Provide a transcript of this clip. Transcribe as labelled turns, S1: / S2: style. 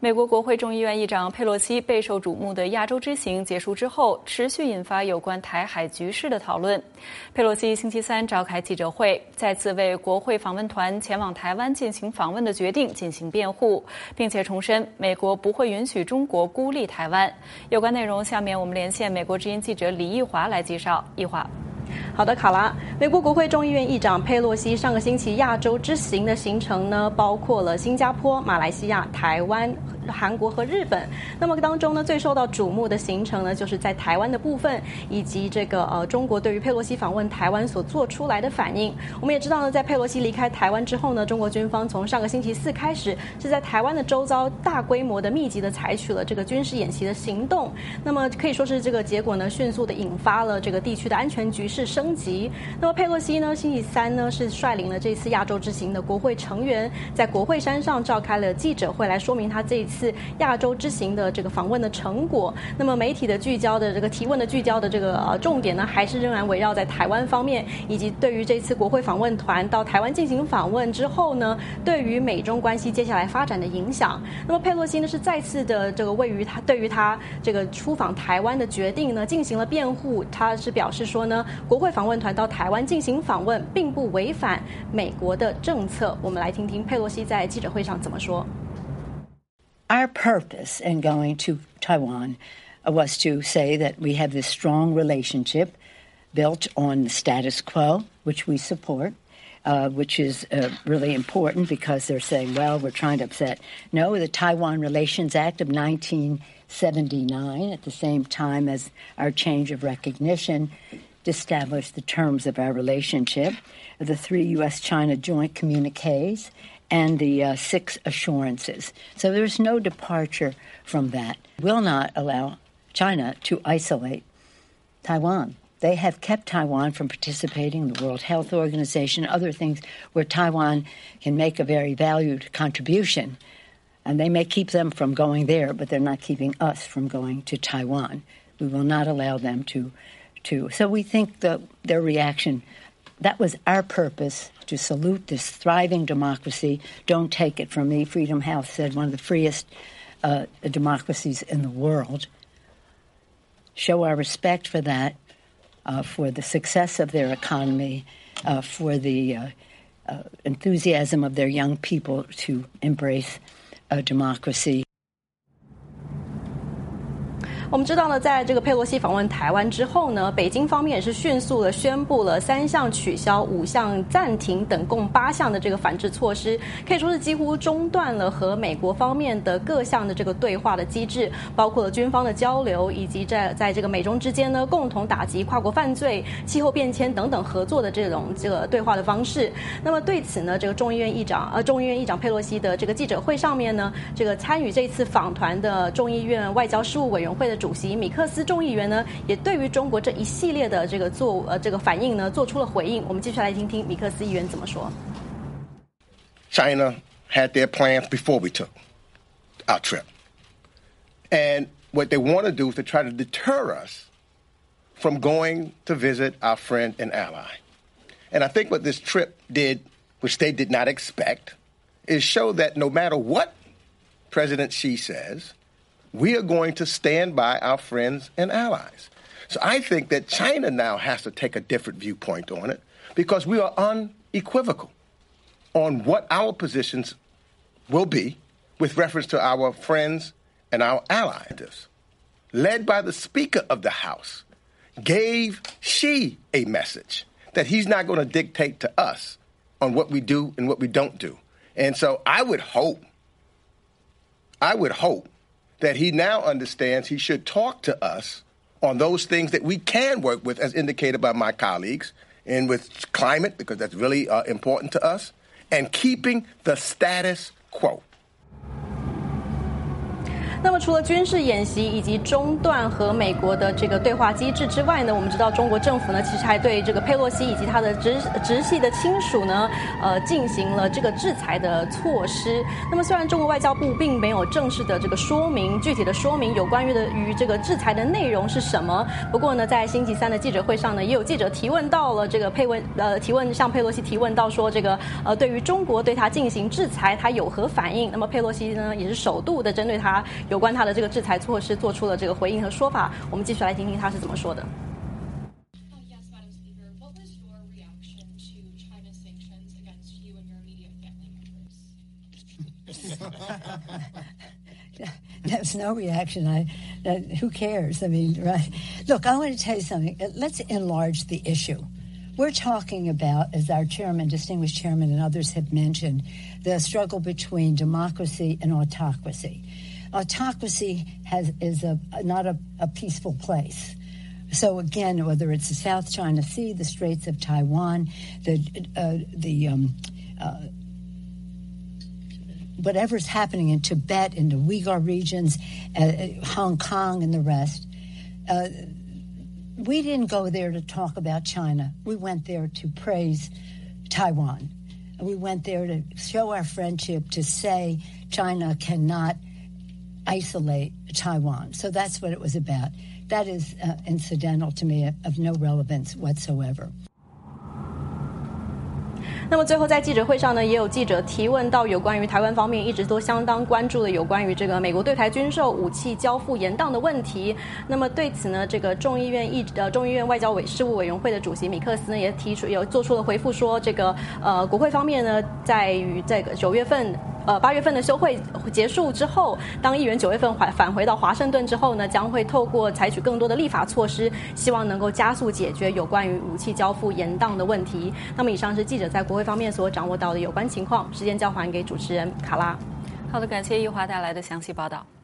S1: 美国国会众议院议长佩洛西备受瞩目的亚洲之行结束之后，持续引发有关台海局势的讨论。佩洛西星期三召开记者会，再次为国会访问团前往台湾进行访问的决定进行辩护，并且重申美国不会允许中国孤立台湾。有关内容，下面我们连线美国之音记者李义华来介绍。义华。
S2: 好的，卡拉。美国国会众议院议长佩洛西上个星期亚洲之行的行程呢，包括了新加坡、马来西亚、台湾、韩国和日本。那么当中呢，最受到瞩目的行程呢，就是在台湾的部分，以及这个中国对于佩洛西访问台湾所做出来的反应。我们也知道呢，在佩洛西离开台湾之后呢，中国军方从上个星期四开始，是在台湾的周遭大规模的、密集的采取了这个军事演习的行动。那么可以说是这个结果呢，迅速的引发了这个地区的安全局势升级。那么佩洛西呢，星期三呢是率领了这次亚洲之行的国会成员，在国会山上召开了记者会，来说明他这一次亚洲之行的这个访问的成果。那么媒体的聚焦的这个提问的聚焦的这个重点呢，还是仍然围绕在台湾方面，以及对于这次国会访问团到台湾进行访问之后呢，对于美中关系接下来发展的影响。那么佩洛西呢是再次的这个对于他这个出访台湾的决定呢进行了辩护，他是表示说呢，国会访问团到台湾进行访问并不违反美国的政策。我们来听听佩洛西在记者会上怎么说。
S3: Our purpose in going to Taiwan was to say that we have this strong relationship built on the status quo, which we support, which is really important because they're saying, well, we're trying to upset. No, the Taiwan Relations Act of 1979, at the same time as our change of recognition, established the terms of our relationship, the 3 U.S.-China joint communiques, and the 6 assurances. So there's no departure from that. Will not allow China to isolate Taiwan. They have kept Taiwan from participating in the World Health Organization, other things where Taiwan can make a very valued contribution. And they may keep them from going there, but they're not keeping us from going to Taiwan. We will not allow them to. So we think that their reaction, that was our purpose, to salute this thriving democracy. Don't take it from me. Freedom House said one of the freest democracies in the world. Show our respect for that, for the success of their economy, for the enthusiasm of their young people to embrace democracy.
S2: 我们知道呢，在这个佩洛西访问台湾之后呢，北京方面也是迅速的宣布了3项取消、5项暂停等共8项的这个反制措施，可以说是几乎中断了和美国方面的各项的这个对话的机制，包括了军方的交流，以及在这个美中之间呢共同打击跨国犯罪、气候变迁等等合作的这个对话的方式。那么对此呢，这个众议院议长佩洛西的这个记者会上面呢，这个参与这次访团的众议院外交事务委员会的主席米克斯众议员呢，也对于中国这一系列的这个反应呢，做出了回应。我们继续来听听米克斯议员怎么说。
S4: China had their plans before we took our trip, and what they want to do is to try to deter us from going to visit our friend and ally. And I think what this trip did, which they did not expect, is show that no matter what President Xi says, we are going to stand by our friends and allies. So I think that China now has to take a different viewpoint on it because we are unequivocal on what our positions will be with reference to our friends and our allies. Led by the Speaker of the House, gave Xi a message that he's not going to dictate to us on what we do and what we don't do. And so I would hope that he now understands he should talk to us on those things that we can work with, as indicated by my colleagues, and with climate, because that's really important to us, and keeping the status quo.
S2: 那么除了军事演习以及中断和美国的这个对话机制之外呢，我们知道中国政府呢其实还对这个佩洛西以及他的直系的亲属呢进行了这个制裁的措施。那么虽然中国外交部并没有正式的这个具体的说明有关于这个制裁的内容是什么，不过呢在星期三的记者会上呢，也有记者提问到了这个向佩洛西提问到说这个对于中国对他进行制裁，他有何反应？那么佩洛西呢也是首度的针对他有关他的这个制裁措施做出了这个回应和说法。我们继续来听听他是怎么说的。
S3: There's no reaction. Who cares? I mean, right? Look, I want to tell you something. Let's enlarge the issue. We're talking about, as our chairman, distinguished chairman, and others have mentioned, the struggle between democracy and autocracy. Autocracy is not a peaceful place. So again, whether it's the South China Sea, the Straits of Taiwan, whatever's happening in Tibet, in the Uyghur regions, Hong Kong and the rest, we didn't go there to talk about China. We went there to praise Taiwan. We went there to show our friendship, to say China cannot isolate Taiwan. So that's what it was about. That is incidental to me, of no relevance whatsoever.
S2: 那么最后在记者会上呢，也有记者提问到有关于台湾方面一直都相当关注的有关于这个美国对台军售武器交付延宕的问题。那么对此呢，这个众议院外交事务委员会的主席米克斯呢也做出了回复，说这个国会方面呢，在于这个8月份的休会结束之后，当议员9月份返回到华盛顿之后呢，将会透过采取更多的立法措施，希望能够加速解决有关于武器交付延宕的问题。那么以上是记者在国会方面所掌握到的有关情况，时间交还给主持人卡拉。
S1: 好的，感谢玉华带来的详细报道。